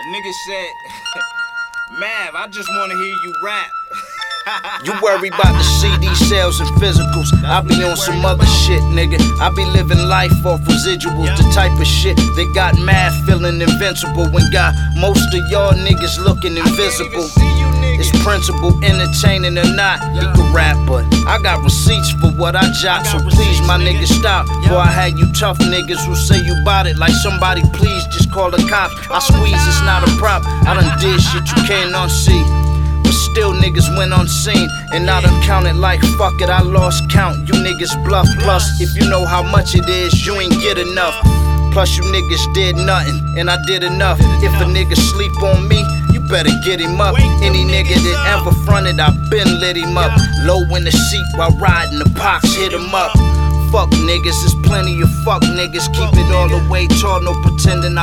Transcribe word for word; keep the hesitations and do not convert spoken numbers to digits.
Nigga said, Mav, I just wanna hear you rap. You worry about the C D sales and physicals. I be on some other shit, nigga. I be living life off residuals, the type of shit that got Mav feeling invincible when got most of y'all niggas looking invisible. It's principle, entertaining or not. You can rap, but I got receipts for what I jot. So please, my niggas, stop. Boy, I had you tough niggas who say you bout it like somebody. Please just call the cops. I squeeze, it's not a prop. I done did shit you can't unsee. But still niggas went unseen, and I done counted like fuck it, I lost count. You niggas bluff, plus if you know how much it is, you ain't get enough. Plus you niggas did nothing, and I did enough. If a nigga sleep on me, you better get him up. Any nigga that ever fronted, I been lit him up. Low in the seat while riding, the pops hit him up. Fuck niggas, there's plenty of fuck niggas. Keep it all the way tall, no pretending I